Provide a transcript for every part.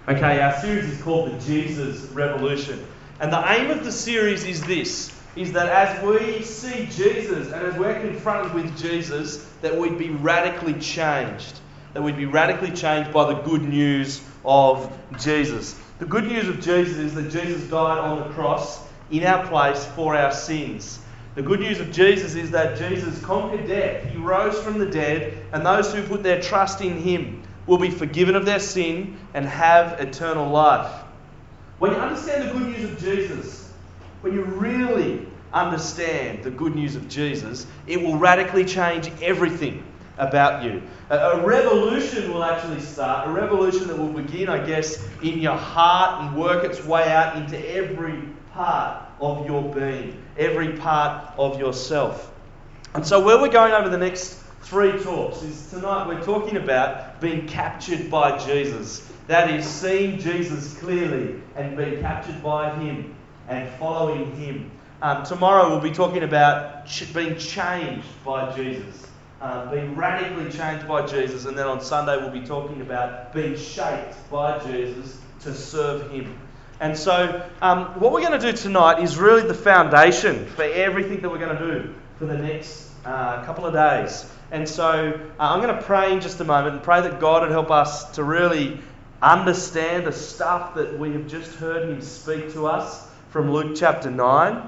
Okay, our series is called The Jesus Revolution. And the aim of the series is this, is that as we see Jesus and as we're confronted with Jesus, that we'd be radically changed. That we'd be radically changed by the good news of Jesus. The good news of Jesus is that Jesus died on the cross in our place for our sins. The good news of Jesus is that Jesus conquered death. He rose from the dead, and those who put their trust in Him will be forgiven of their sin and have eternal life. When you understand the good news of Jesus, when you really understand the good news of Jesus, it will radically change everything about you. A revolution will actually start, a revolution that will begin, I guess, in your heart and work its way out into every part of your being, every part of yourself. And so where we're going over the next 3 talks is tonight we're talking about being captured by Jesus. That is, seeing Jesus clearly and being captured by Him and following Him. Tomorrow we'll be talking about being changed by Jesus. Being radically changed by Jesus. And then on Sunday we'll be talking about being shaped by Jesus to serve Him. And so what we're going to do tonight is really the foundation for everything that we're going to do for the next couple of days. And so I'm going to pray in just a moment and pray that God would help us to really understand the stuff that we have just heard Him speak to us from Luke chapter 9.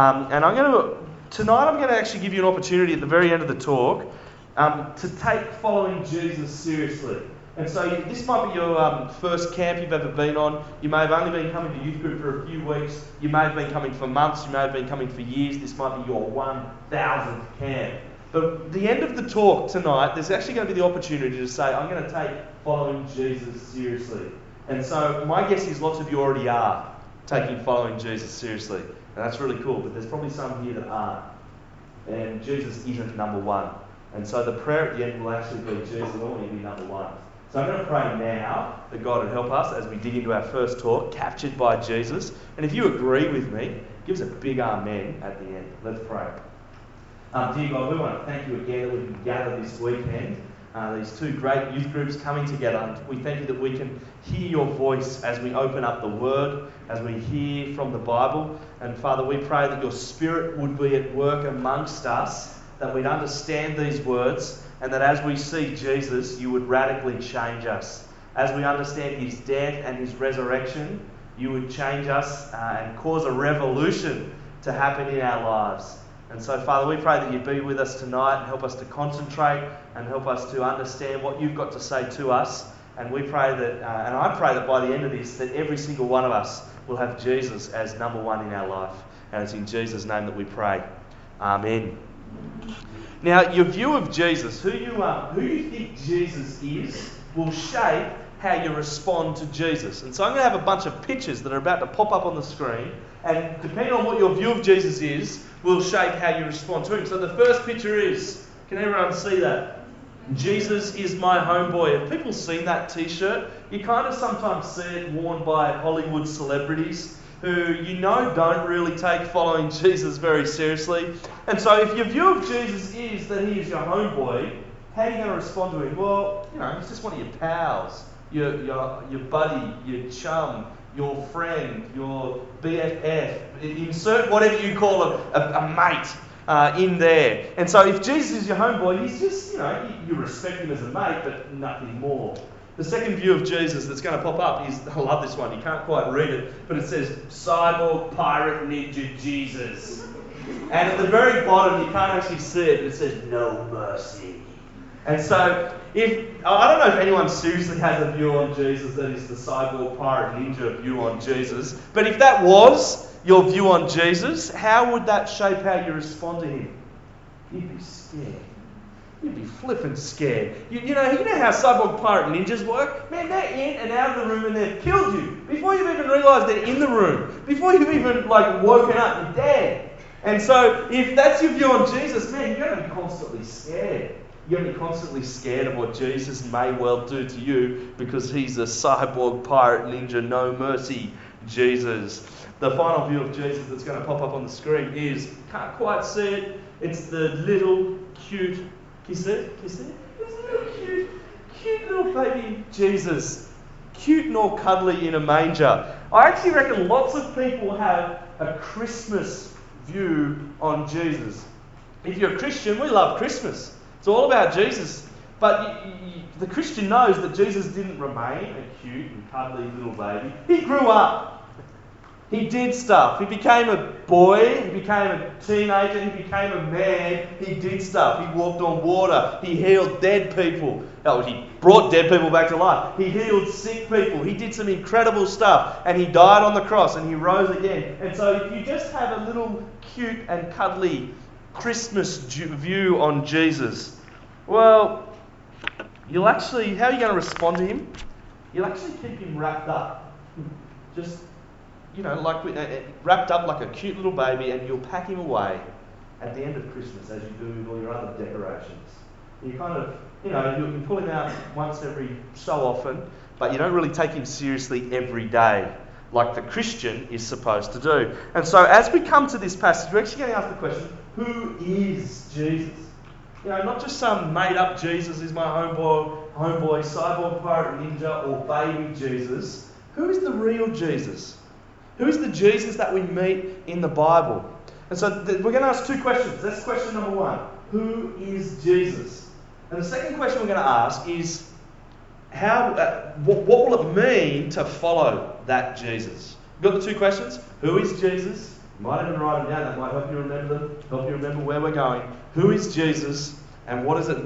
And tonight I'm going to actually give you an opportunity at the very end of the talk to take following Jesus seriously. And so this might be your first camp you've ever been on. You may have only been coming to youth group for a few weeks. You may have been coming for months. You may have been coming for years. This might be your 1,000th camp. But at the end of the talk tonight, there's actually going to be the opportunity to say, I'm going to take following Jesus seriously. And so my guess is lots of you already are taking following Jesus seriously. And that's really cool, but there's probably some here that aren't. And Jesus isn't number one. And so the prayer at the end will actually be, Jesus, I want you to be number one. So I'm going to pray now that God would help us as we dig into our first talk, captured by Jesus. And if you agree with me, give us a big amen at the end. Let's pray. Dear God, we want to thank you again that we can gather this weekend. These 2 great youth groups coming together. We thank you that we can hear your voice as we open up the Word, as we hear from the Bible. And Father, we pray that your Spirit would be at work amongst us, that we'd understand these words, and that as we see Jesus, you would radically change us. As we understand His death and His resurrection, you would change us and cause a revolution to happen in our lives. And so, Father, we pray that you'd be with us tonight and help us to concentrate and help us to understand what you've got to say to us. And we pray that, and I pray that by the end of this, that every single one of us will have Jesus as number one in our life. And it's in Jesus' name that we pray. Amen. Now, your view of Jesus, who you think Jesus is, will shape how you respond to Jesus. And so I'm going to have a bunch of pictures that are about to pop up on the screen. And depending on what your view of Jesus is, will shape how you respond to Him. So the first picture is, can everyone see that? Jesus is my homeboy. Have people seen that t-shirt? You kind of sometimes see it worn by Hollywood celebrities who don't really take following Jesus very seriously. And so if your view of Jesus is that He is your homeboy, how are you going to respond to Him? Well, He's just one of your pals, your buddy, your chum, your friend, your BFF. Insert whatever you call a mate in there. And so if Jesus is your homeboy, He's just, you respect Him as a mate, but nothing more. The second view of Jesus that's going to pop up is, I love this one, you can't quite read it, but it says, Cyborg Pirate Ninja Jesus. And at the very bottom, you can't actually see it, but it says, no mercy. And so, I don't know if anyone seriously has a view on Jesus that is the Cyborg Pirate Ninja view on Jesus, but if that was your view on Jesus, how would that shape how you respond to Him? You'd be scared. You'd be flippin' scared. You know how Cyborg Pirate Ninjas work? Man, they're in and out of the room and they've killed you. Before you've even realised they're in the room. Before you've even woken up, you're dead. And so if that's your view on Jesus, man, you're going to be constantly scared. You're going to be constantly scared of what Jesus may well do to you because He's a Cyborg Pirate Ninja, no mercy Jesus. The final view of Jesus that's going to pop up on the screen is, can't quite see it, it's the little cute, can you see it? It's a little cute little baby Jesus. cute nor cuddly in a manger. I actually reckon lots of people have a Christmas view on Jesus. If you're a Christian, we love Christmas. It's all about Jesus. But the Christian knows that Jesus didn't remain a cute and cuddly little baby. He grew up. He did stuff. He became a boy. He became a teenager. He became a man. He did stuff. He walked on water. He healed dead people. Oh, he brought dead people back to life. He healed sick people. He did some incredible stuff. And he died on the cross and he rose again. And so if you just have a little cute and cuddly Christmas view on Jesus, well, how are you going to respond to him? You'll actually keep him wrapped up. Just, wrapped up like a cute little baby, and you'll pack him away at the end of Christmas as you do with all your other decorations. You kind of, you can pull him out once every so often, but you don't really take him seriously every day, like the Christian is supposed to do. And so as we come to this passage, we're actually going to ask the question, who is Jesus? Not just some made-up Jesus is my homeboy, cyborg pirate ninja, or baby Jesus. Who is the real Jesus? Who is the Jesus that we meet in the Bible? And so we're going to ask two questions. That's question number one. Who is Jesus? And the second question we're going to ask is, what will it mean to follow that Jesus? You've got the two questions? Who is Jesus? You might even write them down. That might help you remember them, help you remember where we're going. Who is Jesus? And what does it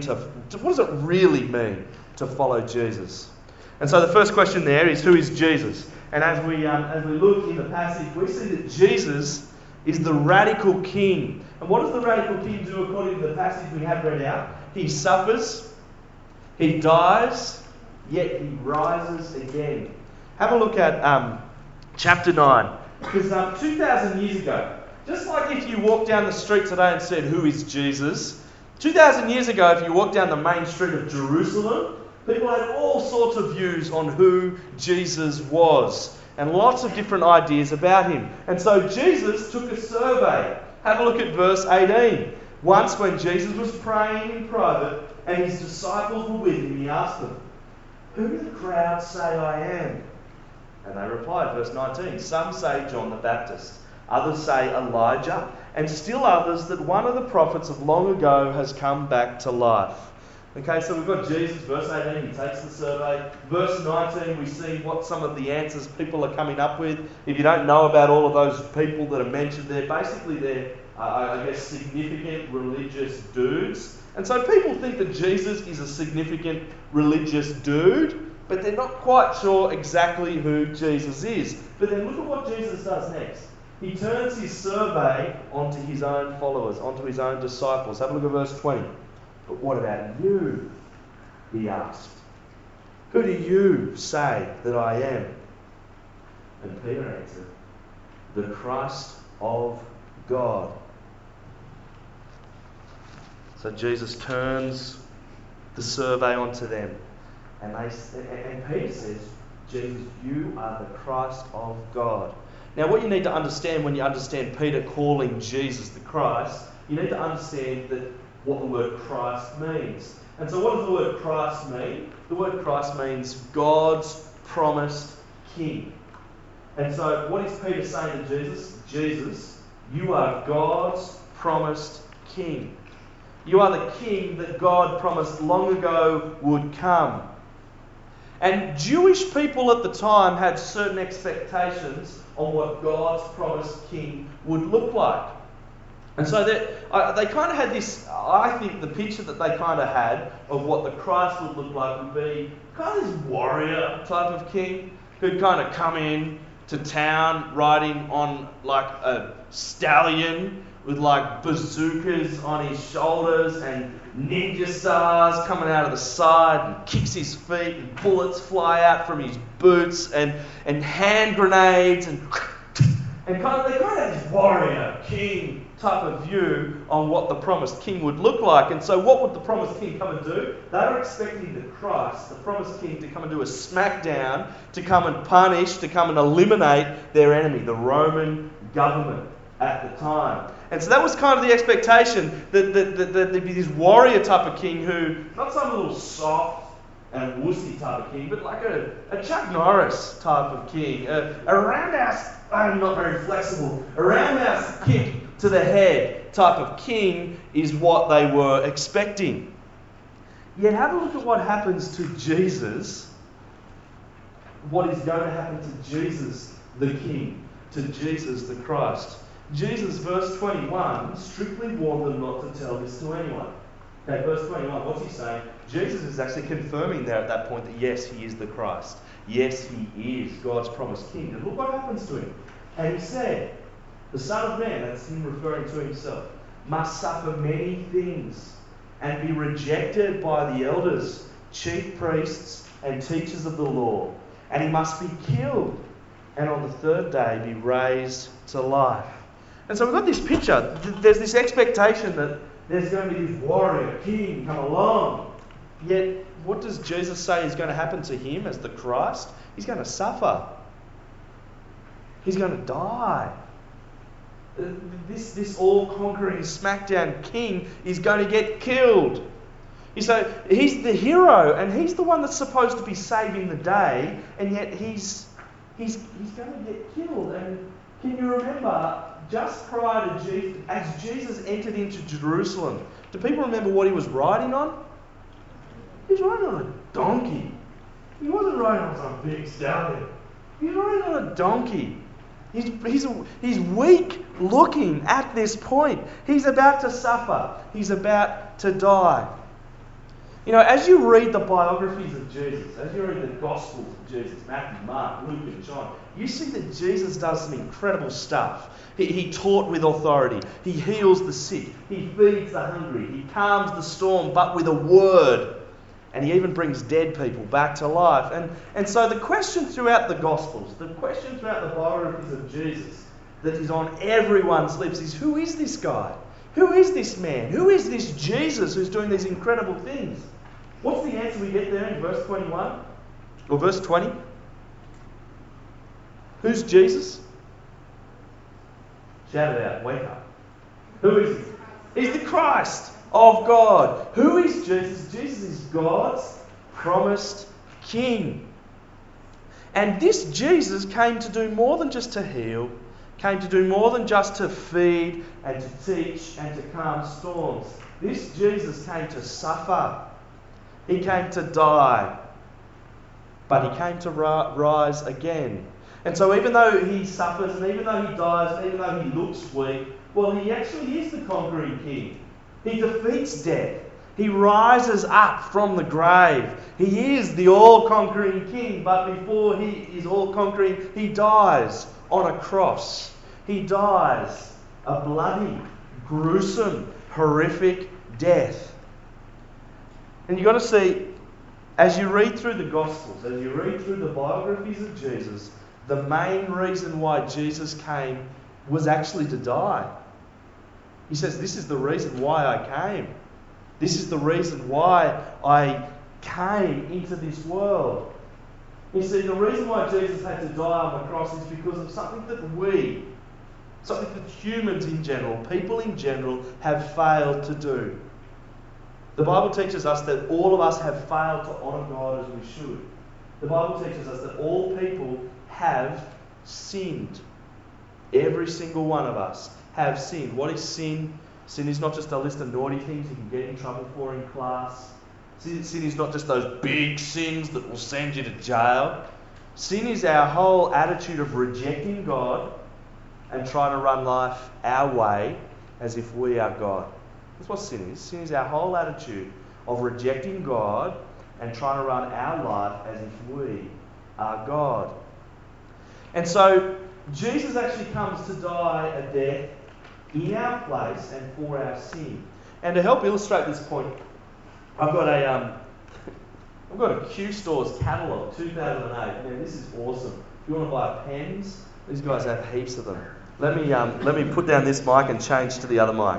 really mean to follow Jesus? And so the first question there is, who is Jesus? And as we look in the passage, we see that Jesus is the radical king. And what does the radical king do according to the passage we have read out? He suffers, he dies, yet he rises again. Have a look at chapter 9. Because 2,000 years ago, just like if you walk down the street today and said, who is Jesus? 2,000 years ago, if you walk down the main street of Jerusalem, people had all sorts of views on who Jesus was and lots of different ideas about him. And so Jesus took a survey. Have a look at verse 18. Once when Jesus was praying in private and his disciples were with him, he asked them, who do the crowd say I am? And they replied, verse 19, some say John the Baptist, others say Elijah, and still others that one of the prophets of long ago has come back to life. Okay, so we've got Jesus, verse 18, he takes the survey. Verse 19, we see what some of the answers people are coming up with. If you don't know about all of those people that are mentioned there, basically they're, significant religious dudes. And so people think that Jesus is a significant religious dude, but they're not quite sure exactly who Jesus is. But then look at what Jesus does next. He turns his survey onto his own followers, onto his own disciples. Have a look at verse 20. But what about you? He asked. Who do you say that I am? And Peter answered, the Christ of God. So Jesus turns the survey onto them. And Peter says, Jesus, you are the Christ of God. Now what you need to understand when you understand Peter calling Jesus the Christ, you need to understand that what the word Christ means. And so what does the word Christ mean? The word Christ means God's promised king. And so what is Peter saying to Jesus? Jesus, you are God's promised king. You are the king that God promised long ago would come. And Jewish people at the time had certain expectations on what God's promised king would look like. And so they kind of had this, I think the picture that they kind of had of what the Christ would look like would be kind of this warrior type of king who'd kind of come in to town riding on like a stallion with like bazookas on his shoulders and ninja stars coming out of the side, and kicks his feet and bullets fly out from his boots and hand grenades and they kind of had this warrior king type of view on what the promised king would look like. And so what would the promised king come and do? They were expecting the Christ, the promised king, to come and do a smackdown, to come and punish, to come and eliminate their enemy, the Roman government at the time. And so that was kind of the expectation, that there'd be this warrior type of king who, not some little soft and a wussy type of king, but like a Chuck Norris type of king. A roundhouse, I'm not very flexible, a roundhouse kick to the head type of king is what they were expecting. Yet have a look at what happens to Jesus. What is going to happen to Jesus the King, to Jesus the Christ. Jesus, verse 21, strictly warned them not to tell this to anyone. Okay, verse 21, what's he saying? Jesus is actually confirming there at that point that yes, he is the Christ. Yes, he is God's promised King. And look what happens to him. And he said, the Son of Man, that's him referring to himself, must suffer many things and be rejected by the elders, chief priests, and teachers of the law. And he must be killed, and on the third day be raised to life. And so we've got this picture. There's this expectation that there's going to be this warrior, king, come along. Yet, what does Jesus say is going to happen to him as the Christ? He's going to suffer. He's going to die. This all-conquering smackdown king is going to get killed. So he's the hero, and he's the one that's supposed to be saving the day, and yet he's going to get killed. And can you remember, just prior to Jesus, as Jesus entered into Jerusalem, do people remember what he was riding on? He was riding on a donkey. He wasn't riding on some big stallion. He was riding on a donkey. He's weak looking at this point. He's about to suffer. He's about to die. You know, as you read the biographies of Jesus, as you read the Gospels of Jesus, Matthew, Mark, Luke, and John, you see that Jesus does some incredible stuff. He taught with authority. He heals the sick. He feeds the hungry. He calms the storm, but with a word. And he even brings dead people back to life. And so the question throughout the Gospels, the question throughout the biographies of Jesus that is on everyone's lips is, who is this guy? Who is this man? Who is this Jesus who's doing these incredible things? What's the answer we get there in verse 21? Or verse 20? Who's Jesus? Shout it out, wake up. Who is he? He's the Christ of God. Who is Jesus? Jesus is God's promised King. And this Jesus came to do more than just to heal, came to do more than just to feed and to teach and to calm storms. This Jesus came to suffer. He came to die. But he came to rise again. And so even though he suffers, and even though he dies, and even though he looks weak, well, he actually is the conquering King. He defeats death. He rises up from the grave. He is the all-conquering King, but before he is all-conquering, he dies on a cross. He dies a bloody, gruesome, horrific death. And you've got to see, as you read through the Gospels, as you read through the biographies of Jesus, the main reason why Jesus came was actually to die. He says, this is the reason why I came. This is the reason why I came into this world. You see, the reason why Jesus had to die on the cross is because of something that humans in general, people in general, have failed to do. The Bible teaches us that all of us have failed to honour God as we should. The Bible teaches us that all people have sinned. Every single one of us have sinned. What is sin? Sin is not just a list of naughty things you can get in trouble for in class. Sin is not just those big sins that will send you to jail. Sin is our whole attitude of rejecting God and trying to run life our way as if we are God. That's what sin is. Sin is our whole attitude of rejecting God and trying to run our life as if we are God. And so Jesus actually comes to die a death in our place and for our sin. And to help illustrate this point, I've got a Q Stores catalogue, 2008. Man, this is awesome. If you want to buy pens, these guys have heaps of them. Let me put down this mic and change to the other mic.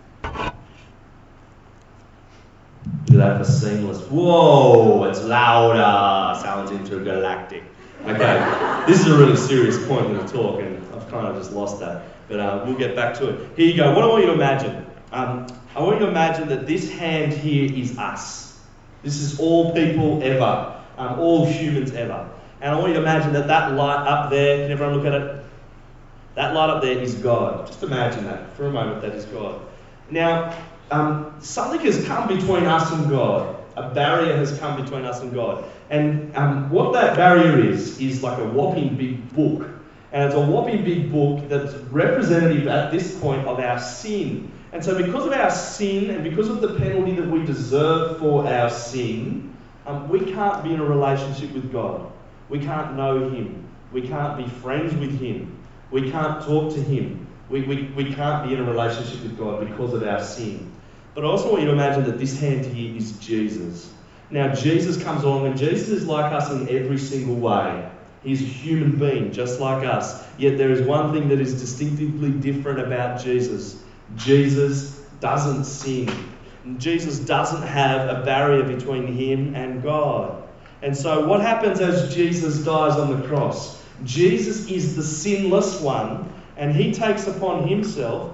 Look at that for seamless. Whoa, it's louder. Sounds intergalactic. Okay, this is a really serious point in the talk, and I've kind of just lost that. But we'll get back to it. Here you go. What I want you to imagine. I want you to imagine that this hand here is us. This is all people ever, all humans ever. And I want you to imagine that light up there, can everyone look at it? That light up there is God. Just imagine that for a moment, that is God. Now, something has come between us and God. A barrier has come between us and God. And what that barrier is like a whopping big book. And it's a whopping big book that's representative at this point of our sin. And so because of our sin and because of the penalty that we deserve for our sin, we can't be in a relationship with God. We can't know Him. We can't be friends with Him. We can't talk to Him. We can't be in a relationship with God because of our sin. But I also want you to imagine that this hand here is Jesus. Now, Jesus comes along, and Jesus is like us in every single way. He's a human being, just like us. Yet there is one thing that is distinctively different about Jesus. Jesus doesn't sin. Jesus doesn't have a barrier between Him and God. And so what happens as Jesus dies on the cross? Jesus is the sinless one, and He takes upon Himself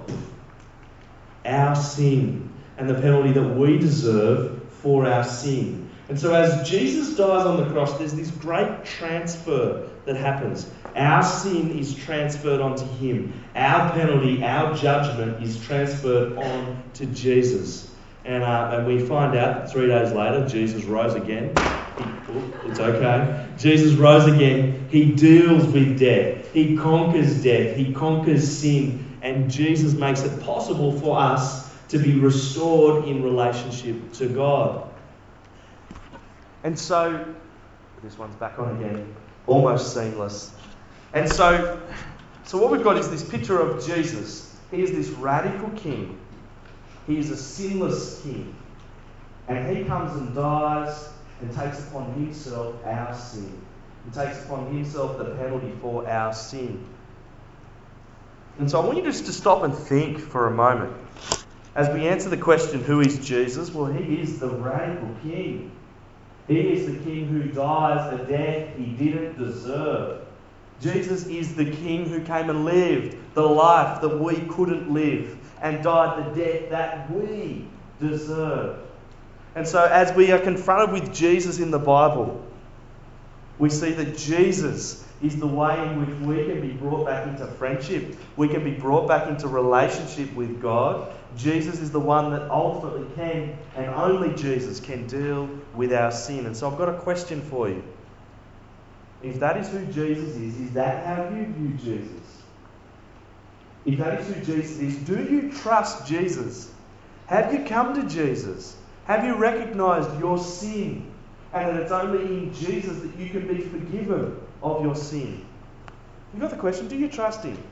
our sin and the penalty that we deserve for our sin. And so as Jesus dies on the cross, there's this great transfer that happens. Our sin is transferred onto Him. Our penalty, our judgment is transferred on to Jesus. And we find out that 3 days later, Jesus rose again. It's okay. Jesus rose again. He deals with death. He conquers death. He conquers sin. And Jesus makes it possible for us to be restored in relationship to God. And so, this one's back on again. Almost seamless. And so what we've got is this picture of Jesus. He is this radical king. He is a sinless king. And He comes and dies and takes upon Himself our sin. He takes upon Himself the penalty for our sin. And so I want you just to stop and think for a moment. As we answer the question, who is Jesus? Well, He is the radical king. He is the king who dies a death He didn't deserve. Jesus is the king who came and lived the life that we couldn't live and died the death that we deserve. And so as we are confronted with Jesus in the Bible, we see that Jesus is the way in which we can be brought back into friendship. We can be brought back into relationship with God. Jesus is the one that ultimately can, and only Jesus can deal with our sin. And so I've got a question for you. If that is who Jesus is that how you view Jesus? If that is who Jesus is, do you trust Jesus? Have you come to Jesus? Have you recognised your sin? And that it's only in Jesus that you can be forgiven of your sin? You've got the question, do you trust Him?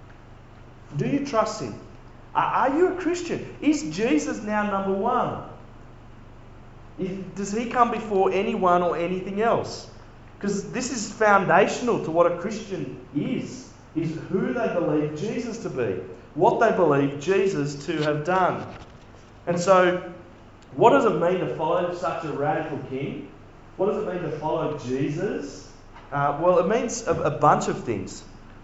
Do you trust Him? Are you a Christian? Is Jesus now number one? Does He come before anyone or anything else? Because this is foundational to what a Christian is who they believe Jesus to be, what they believe Jesus to have done. And so, what does it mean to follow such a radical king? What does it mean to follow Jesus? Well, it means a bunch of things.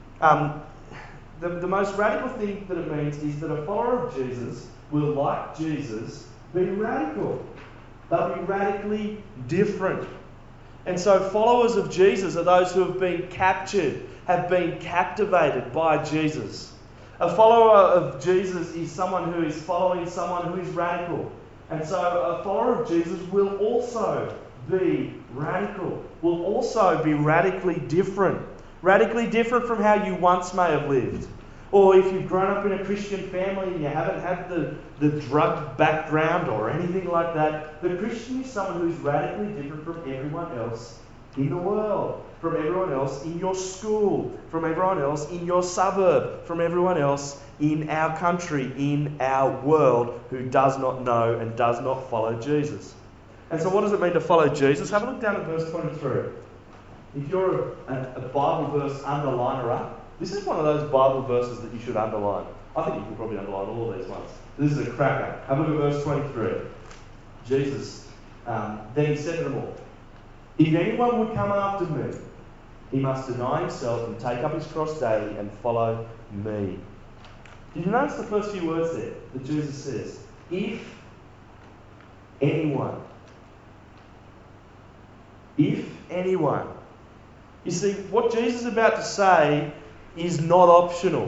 The most radical thing that it means is that a follower of Jesus will, like Jesus, be radical. They'll be radically different. And so followers of Jesus are those who have been captured, have been captivated by Jesus. A follower of Jesus is someone who is following someone who is radical. And so a follower of Jesus will also be radical, will also be radically different. Radically different from how you once may have lived. Or if you've grown up in a Christian family and you haven't had the drug background or anything like that, the Christian is someone who's radically different from everyone else in the world, from everyone else in your school, from everyone else in your suburb, from everyone else in our country, in our world, who does not know and does not follow Jesus. And so what does it mean to follow Jesus? Have a look down at verse 23. If you're a Bible verse underliner, this is one of those Bible verses that you should underline. I think you can probably underline all of these ones. This is a cracker. Have a look at verse 23. Jesus, then He said to them all, if anyone would come after me, he must deny himself and take up his cross daily and follow me. Did you notice the first few words there that Jesus says? If anyone. If anyone. You see, what Jesus is about to say is not optional.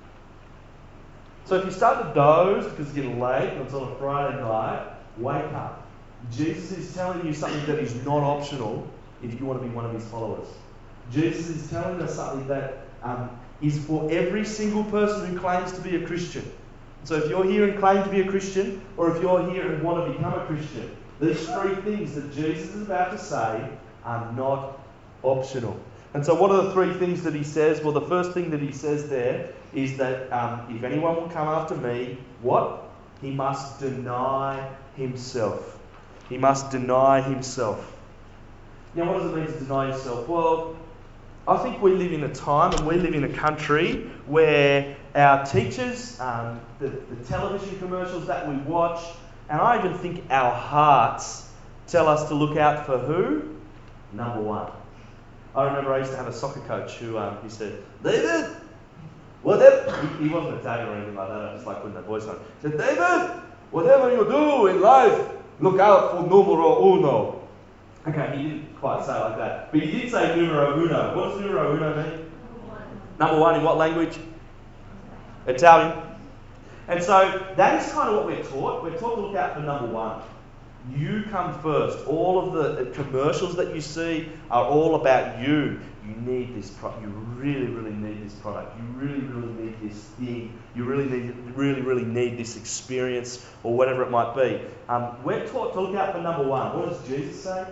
So if you start to doze because it's getting late and it's on a Friday night, wake up. Jesus is telling you something that is not optional if you want to be one of his followers. Jesus is telling us something that is for every single person who claims to be a Christian. So if you're here and claim to be a Christian, or if you're here and want to become a Christian, these three things that Jesus is about to say are not optional. And so what are the three things that he says? Well, the first thing that he says there is that if anyone will come after me, what? He must deny himself. He must deny himself. Now, what does it mean to deny yourself? Well, I think we live in a time and we live in a country where our teachers, the television commercials that we watch, and I even think our hearts tell us to look out for who? Number one. I remember I used to have a soccer coach who he said, David, whatever. He wasn't Italian or anything like that. I just like putting that voice on. He said, David, whatever you do in life, look out for numero uno. Okay, he didn't quite say it like that. But he did say numero uno. What does numero uno mean? Number one in what language? Italian. And so that is kind of what we're taught. We're taught to look out for number one. You come first. All of the commercials that you see are all about you. You need this product. You really, really need this product. You really, really need this thing. You really need this experience or whatever it might be. We're taught to look out for number one. What does Jesus say?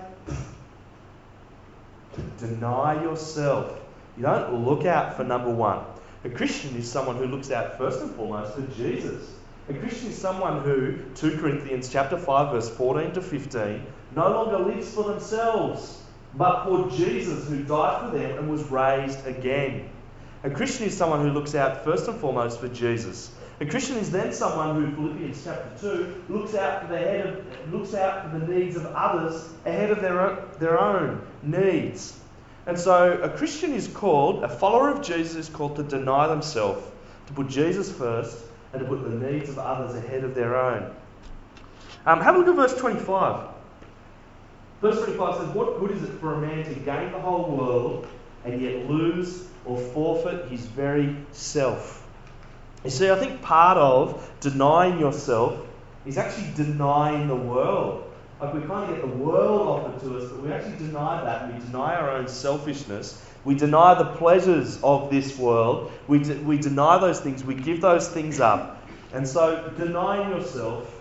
Deny yourself. You don't look out for number one. A Christian is someone who looks out first and foremost for Jesus. A Christian is someone who, 2 Corinthians chapter 5, verse 14 to 15, no longer lives for themselves, but for Jesus who died for them and was raised again. A Christian is someone who looks out first and foremost for Jesus. A Christian is then someone who, Philippians chapter 2, looks out for the needs of others ahead of their own needs. And so a Christian is called, a follower of Jesus is called to deny themselves, to put Jesus first, and to put the needs of others ahead of their own. Have a look at verse 25. Verse 25 says, what good is it for a man to gain the whole world and yet lose or forfeit his very self? You see, I think part of denying yourself is actually denying the world. Like, we kind of get the world offered to us, but we actually deny that. We deny our own selfishness. We deny the pleasures of this world. We deny those things. We give those things up. And so denying yourself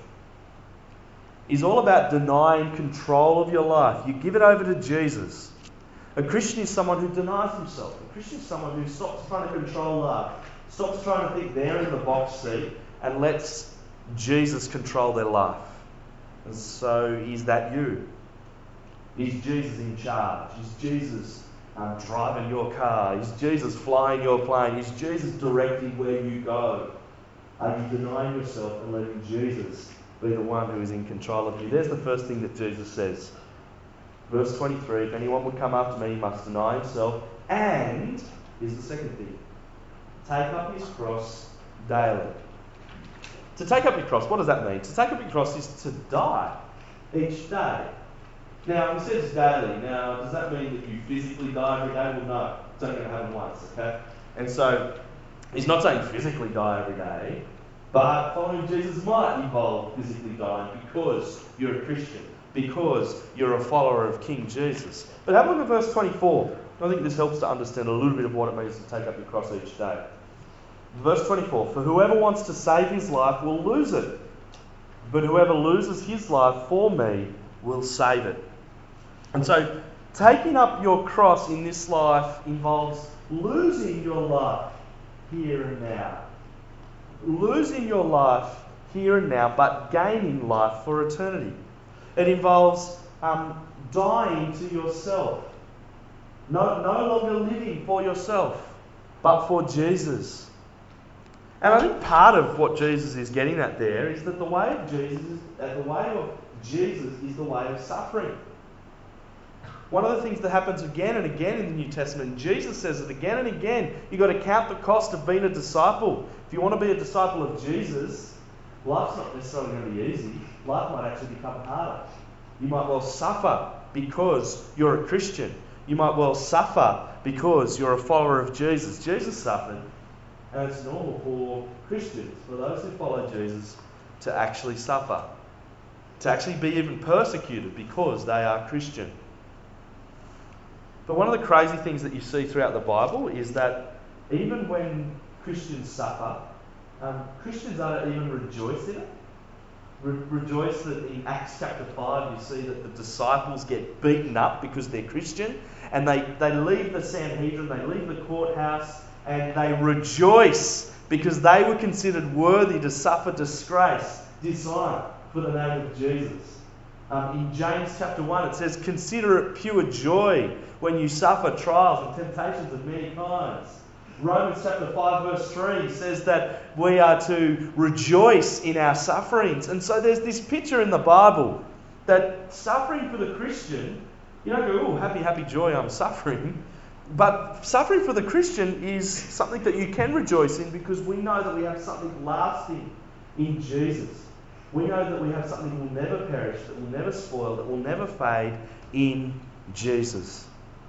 is all about denying control of your life. You give it over to Jesus. A Christian is someone who denies himself. A Christian is someone who stops trying to control life, stops trying to think they're in the box seat, and lets Jesus control their life. And so, is that you? Is Jesus in charge? Is Jesus driving your car? Is Jesus flying your plane? Is Jesus directing where you go? Are you denying yourself and letting Jesus be the one who is in control of you? There's the first thing that Jesus says. Verse 23, if anyone would come after me, he must deny himself. And, here's the second thing, take up his cross daily. To take up your cross, what does that mean? To take up your cross is to die each day. Now, he says daily. Now, does that mean that you physically die every day? Well, no. It's only going to happen once, okay? And so, he's not saying physically die every day, but following Jesus might involve physically dying because you're a Christian, because you're a follower of King Jesus. But have a look at verse 24. I think this helps to understand a little bit of what it means to take up your cross each day. Verse 24, for whoever wants to save his life will lose it, but whoever loses his life for me will save it. And so, taking up your cross in this life involves losing your life here and now. Losing your life here and now, but gaining life for eternity. It involves dying to yourself. No longer living for yourself, but for Jesus. And I think part of what Jesus is getting at there is that the way of Jesus is the way of suffering. One of the things that happens again and again in the New Testament, Jesus says it again and again, you've got to count the cost of being a disciple. If you want to be a disciple of Jesus, life's not necessarily going to be easy. Life might actually become harder. You might well suffer because you're a Christian. You might well suffer because you're a follower of Jesus. Jesus suffered, and it's normal for Christians, for those who follow Jesus, to actually suffer, to actually be even persecuted because they are Christian. But one of the crazy things that you see throughout the Bible is that even when Christians suffer, Christians don't even rejoice in it. Rejoice that in Acts chapter 5 you see that the disciples get beaten up because they're Christian, and they leave the Sanhedrin, they leave the courthouse, and they rejoice because they were considered worthy to suffer disgrace, dishonour for the name of Jesus. In James chapter 1 it says, "Consider it pure joy when you suffer trials and temptations of many kinds." Romans chapter 5 verse 3 says that we are to rejoice in our sufferings. And so there's this picture in the Bible that suffering for the Christian, you don't go, "Oh, happy, happy, joy, I'm suffering." But suffering for the Christian is something that you can rejoice in because we know that we have something lasting in Jesus. We know that we have something that will never perish, that will never spoil, that will never fade in Jesus.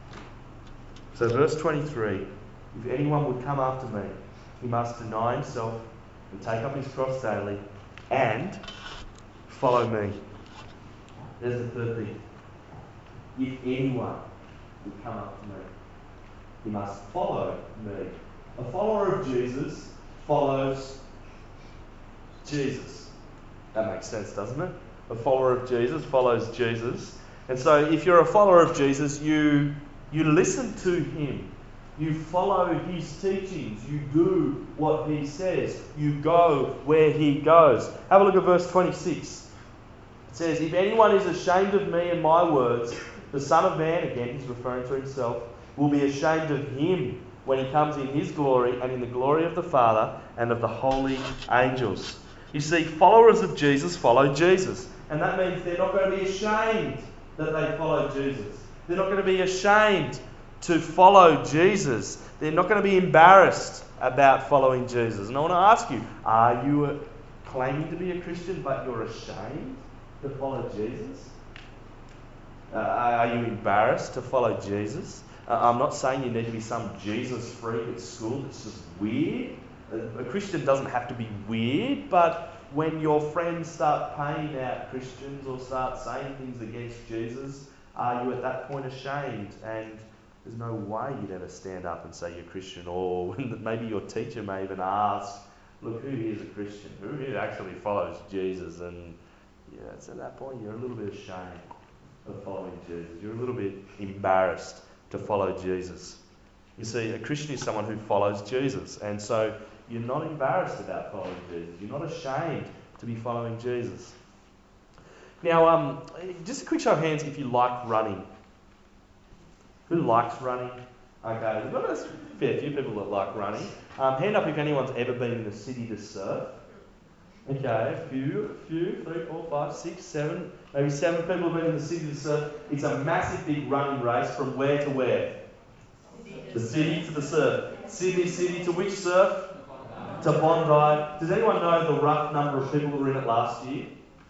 So verse 23, "If anyone would come after me, he must deny himself and take up his cross daily and follow me." There's the third thing. If anyone would come after me, he must follow me. A follower of Jesus follows Jesus. That makes sense, doesn't it? A follower of Jesus follows Jesus. And so if you're a follower of Jesus, you listen to him. You follow his teachings. You do what he says. You go where he goes. Have a look at verse 26. It says, "If anyone is ashamed of me and my words, the Son of Man," again he's referring to himself, "will be ashamed of him when he comes in his glory and in the glory of the Father and of the holy angels." You see, followers of Jesus follow Jesus. And that means they're not going to be ashamed that they follow Jesus. They're not going to be ashamed to follow Jesus. They're not going to be embarrassed about following Jesus. And I want to ask you, are you claiming to be a Christian but you're ashamed to follow Jesus? Are you embarrassed to follow Jesus? I'm not saying you need to be some Jesus freak at school that's just weird. A Christian doesn't have to be weird, but when your friends start paying out Christians or start saying things against Jesus, are you at that point ashamed? And there's no way you'd ever stand up and say you're Christian, or maybe your teacher may even ask, "Look, who here is a Christian? Who here actually follows Jesus?" And yeah, it's at that point you're a little bit ashamed of following Jesus. You're a little bit embarrassed to follow Jesus. You see, a Christian is someone who follows Jesus, and so you're not embarrassed about following Jesus. You're not ashamed to be following Jesus. Now, just a quick show of hands if you like running. Who likes running? Okay, we've got a fair few people that like running. Hand up if anyone's ever been in the city to surf. Okay, a few, 3, 4, 5, 6, 7, maybe 7 people have been in the city to surf. It's a massive big running race from where to where? The city to the surf. Sydney City to which surf? To Bondi. Does anyone know the rough number of people that were in it last year?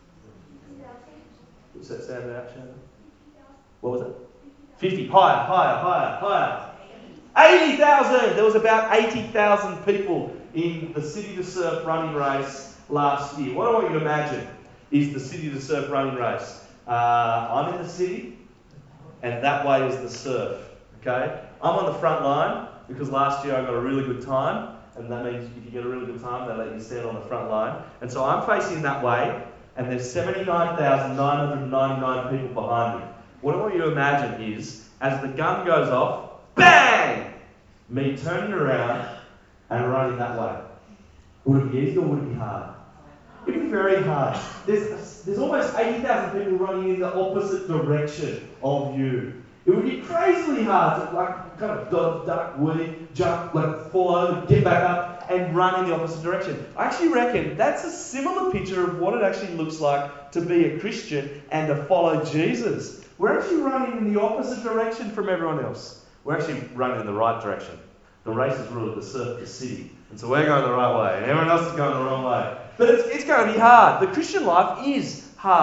What's that sound out, Shannon? What was it? 50. Higher. 80,000! There was about 80,000 people in the City to Surf running race last year. What I want you to imagine is the City to Surf running race. I'm in the city, and that way is the surf. Okay? I'm on the front line because last year I got a really good time, and that means if you get a really good time, they let you stand on the front line. And so I'm facing that way, and there's 79,999 people behind me. What I want you to imagine is, as the gun goes off, bang! Me turning around and running that way. Would it be easy or would it be hard? It would be very hard. There's almost 80,000 people running in the opposite direction of you. It would be crazily hard to kind of dodge, duck, weave, jump, fall over, get back up and run in the opposite direction. I actually reckon that's a similar picture of what it actually looks like to be a Christian and to follow Jesus. We're actually running in the opposite direction from everyone else. We're actually running in the right direction. The race is ruled the surf the city. And so we're going the right way and everyone else is going the wrong way. But it's going to be hard. The Christian life is hard.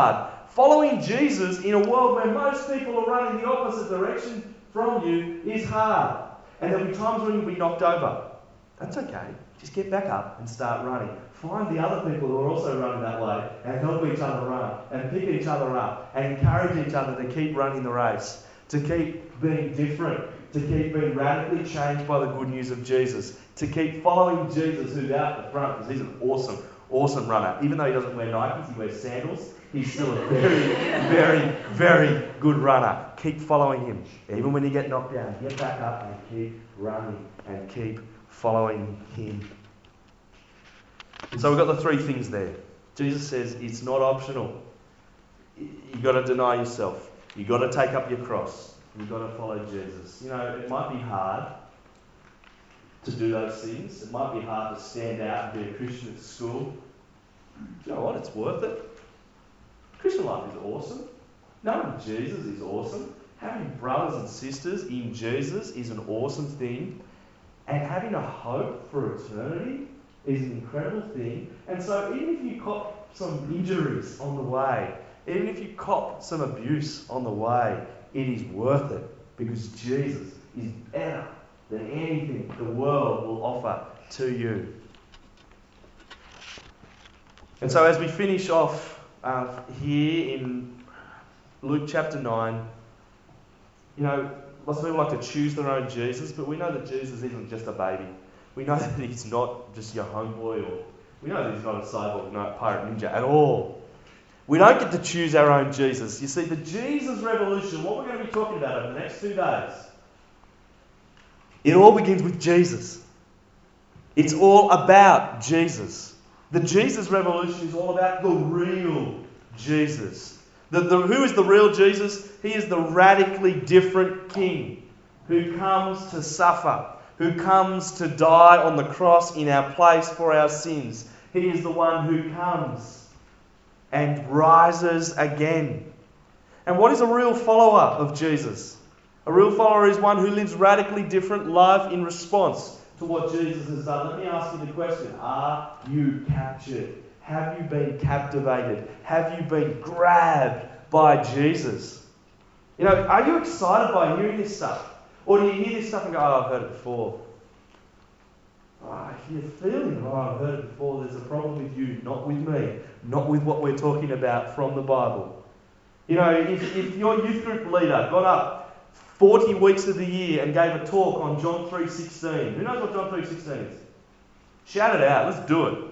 Following Jesus in a world where most people are running the opposite direction from you is hard. And there'll be times when you'll be knocked over. That's okay. Just get back up and start running. Find the other people who are also running that way and help each other run and pick each other up and encourage each other to keep running the race, to keep being different, to keep being radically changed by the good news of Jesus, to keep following Jesus who's out the front because he's an awesome runner. Even though he doesn't wear Nikes, he wears sandals. He's still a very, very, very good runner. Keep following him. Even when you get knocked down, get back up and keep running and keep following him. So we've got the three things there. Jesus says it's not optional. You've got to deny yourself. You've got to take up your cross. You've got to follow Jesus. You know, it might be hard to do those things. It might be hard to stand out and be a Christian at school. You know what? It's worth it. Christian life is awesome. Knowing Jesus is awesome. Having brothers and sisters in Jesus is an awesome thing. And having a hope for eternity is an incredible thing. And so even if you cop some injuries on the way, even if you cop some abuse on the way, it is worth it because Jesus is better than anything the world will offer to you. And so as we finish off here in Luke chapter 9, you know, lots of people like to choose their own Jesus, but we know that Jesus isn't just a baby. We know that he's not just your homeboy, or we know that he's not a cyborg, no pirate ninja at all. We don't get to choose our own Jesus. You see, the Jesus revolution, what we're going to be talking about over the next 2 days, it all begins with Jesus. It's all about Jesus. The Jesus revolution is all about the real Jesus. Who is the real Jesus? He is the radically different King who comes to suffer, who comes to die on the cross in our place for our sins. He is the one who comes and rises again. And what is a real follower of Jesus? A real follower is one who lives radically different life in response to what Jesus has done. Let me ask you the question. Are you captured? Have you been captivated? Have you been grabbed by Jesus? You know, are you excited by hearing this stuff? Or do you hear this stuff and go, oh, I've heard it before? Oh, if you're feeling, oh, I've heard it before, there's a problem with you, not with me, not with what we're talking about from the Bible. You know, if your youth group leader got up 40 weeks of the year and gave a talk on John 3:16, who knows what John 3:16 is? Shout it out, let's do it.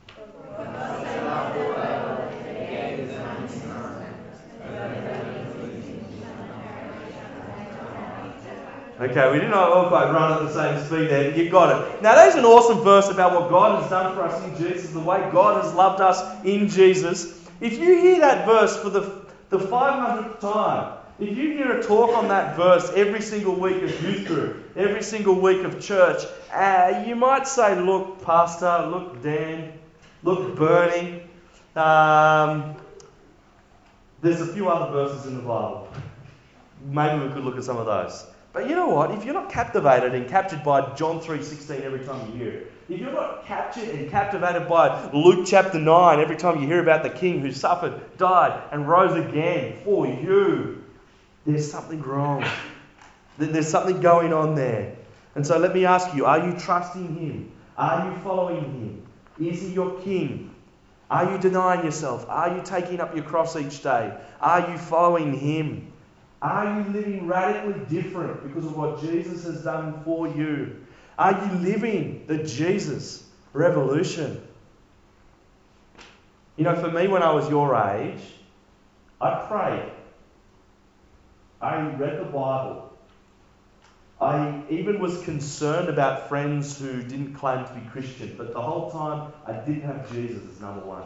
Okay, we didn't all quite run at the same speed there, but you got it. Now, there's an awesome verse about what God has done for us in Jesus, the way God has loved us in Jesus. If you hear that verse for the 500th time, if you hear a talk on that verse every single week of youth group, every single week of church, you might say, look, Pastor, look, Dan, look, Bernie, there's a few other verses in the Bible. Maybe we could look at some of those. But you know what? If you're not captivated and captured by John 3:16 every time you hear it, if you're not captured and captivated by Luke chapter 9 every time you hear about the King who suffered, died, and rose again for you, there's something wrong. There's something going on there. And so let me ask you, are you trusting Him? Are you following Him? Is He your King? Are you denying yourself? Are you taking up your cross each day? Are you following Him? Are you living radically different because of what Jesus has done for you? Are you living the Jesus revolution? You know, for me, when I was your age, I prayed. I read the Bible. I even was concerned about friends who didn't claim to be Christian, but the whole time I didn't have Jesus as number one.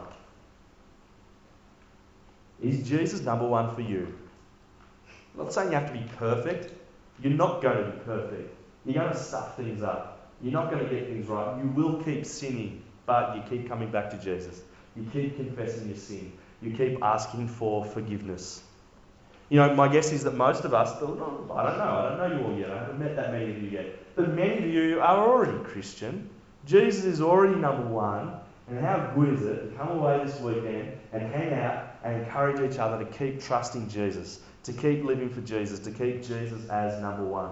Is Jesus number one for you? I'm not saying you have to be perfect. You're not going to be perfect. You're going to stuff things up. You're not going to get things right. You will keep sinning, but you keep coming back to Jesus. You keep confessing your sin. You keep asking for forgiveness. You know, my guess is that most of us, I don't know you all yet. I haven't met that many of you yet. But many of you are already Christian. Jesus is already number one. And how good is it to come away this weekend and hang out and encourage each other to keep trusting Jesus, to keep living for Jesus, to keep Jesus as number one.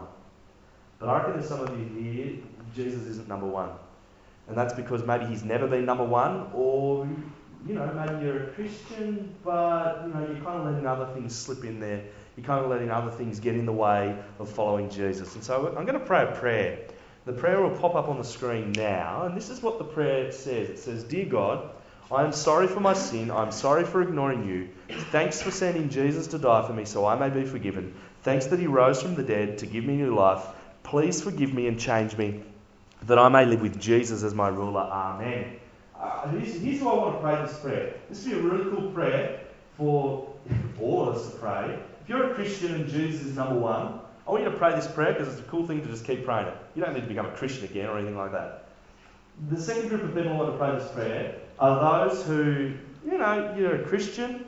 But I reckon there's some of you here, Jesus isn't number one. And that's because maybe he's never been number one, or, maybe you're a Christian, but, you're kind of letting other things slip in there. You're kind of letting other things get in the way of following Jesus. And so I'm going to pray a prayer. The prayer will pop up on the screen now, and this is what the prayer says. It says, "Dear God, I am sorry for my sin. I'm sorry for ignoring you. Thanks for sending Jesus to die for me so I may be forgiven. Thanks that he rose from the dead to give me new life. Please forgive me and change me, that I may live with Jesus as my ruler. Amen." Here's why I want to pray this prayer. This would be a really cool prayer for all of us to pray. If you're a Christian and Jesus is number one, I want you to pray this prayer because it's a cool thing to just keep praying it. You don't need to become a Christian again or anything like that. The second group of people I want to pray this prayer are those who, you're a Christian,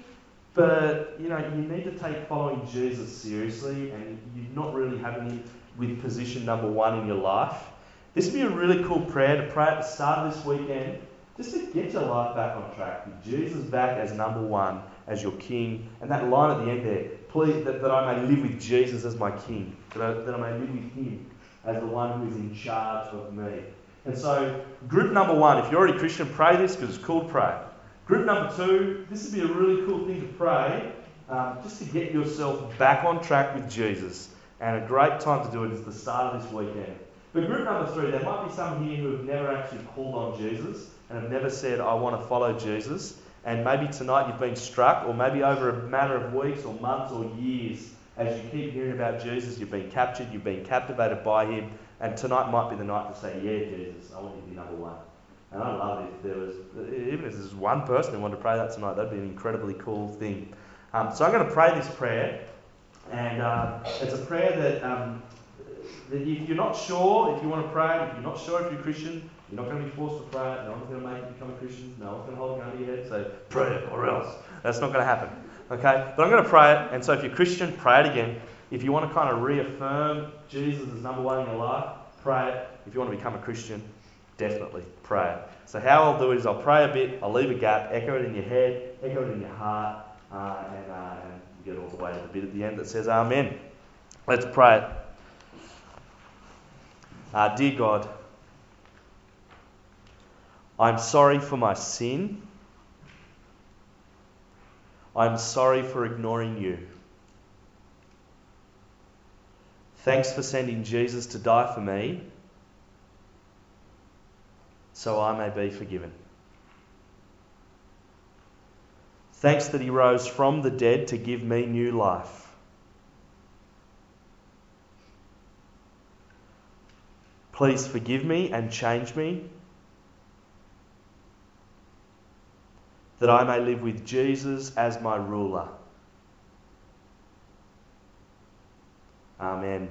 but, you need to take following Jesus seriously and you're not really having it with position number one in your life. This would be a really cool prayer to pray at the start of this weekend, just to get your life back on track, with Jesus back as number one, as your king, and that line at the end there, please, that I may live with Jesus as my king, that I may live with him as the one who is in charge of me. And so, group number one, if you're already Christian, pray this because it's cool to pray. Group number two, this would be a really cool thing to pray, just to get yourself back on track with Jesus. And a great time to do it is the start of this weekend. But group number three, there might be some here who have never actually called on Jesus and have never said, I want to follow Jesus. And maybe tonight you've been struck, or maybe over a matter of weeks or months or years, as you keep hearing about Jesus, you've been captured, you've been captivated by him, and tonight might be the night to say, yeah, Jesus, I want you to be number one. And I love it if there was, even if there's one person who wanted to pray that tonight, that'd be an incredibly cool thing. So I'm going to pray this prayer, and it's a prayer that if you're not sure if you want to pray, if you're not sure if you're a Christian, you're not going to be forced to pray it. No one's going to make you become a Christian. No one's going to hold a gun to your head and say, pray it or else. That's not going to happen. Okay? But I'm going to pray it. And so if you're a Christian, pray it again. If you want to kind of reaffirm Jesus as number one in your life, pray it. If you want to become a Christian, definitely pray it. So how I'll do it is I'll pray a bit, I'll leave a gap, echo it in your head, echo it in your heart, and you get all the way to the bit at the end that says Amen. Let's pray it. Dear God, I'm sorry for my sin. I'm sorry for ignoring you. Thanks for sending Jesus to die for me so I may be forgiven. Thanks that he rose from the dead to give me new life. Please forgive me and change me, that I may live with Jesus as my ruler. Amen.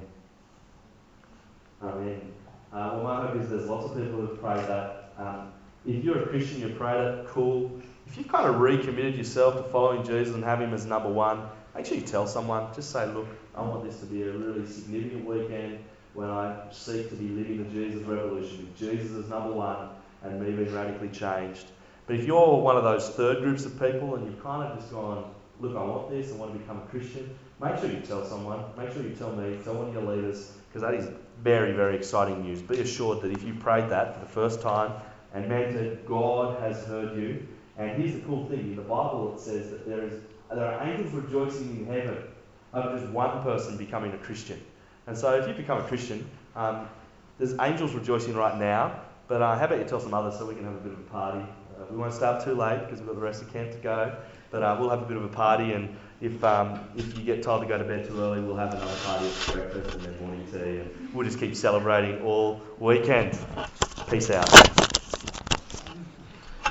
Amen. Well, my hope is there's lots of people who have prayed that. If you're a Christian, you've prayed it, cool. If you've kind of recommitted yourself to following Jesus and having him as number one, make sure you tell someone. Just say, look, I want this to be a really significant weekend when I seek to be living the Jesus revolution with Jesus as number one and me being radically changed. But if you're one of those third groups of people and you've kind of just gone, look, I want this, I want to become a Christian, make sure you tell someone, make sure you tell me, tell one of your leaders, because that is very, very exciting news. Be assured that if you prayed that for the first time and meant it, God has heard you. And here's the cool thing, in the Bible it says that there are angels rejoicing in heaven over just one person becoming a Christian. And so if you become a Christian, there's angels rejoicing right now, but how about you tell some others so we can have a bit of a party? We won't start too late because we've got the rest of camp to go, but we'll have a bit of a party, and if you get told to go to bed too early, we'll have another party at breakfast and then morning tea, and we'll just keep celebrating all weekend. Peace out.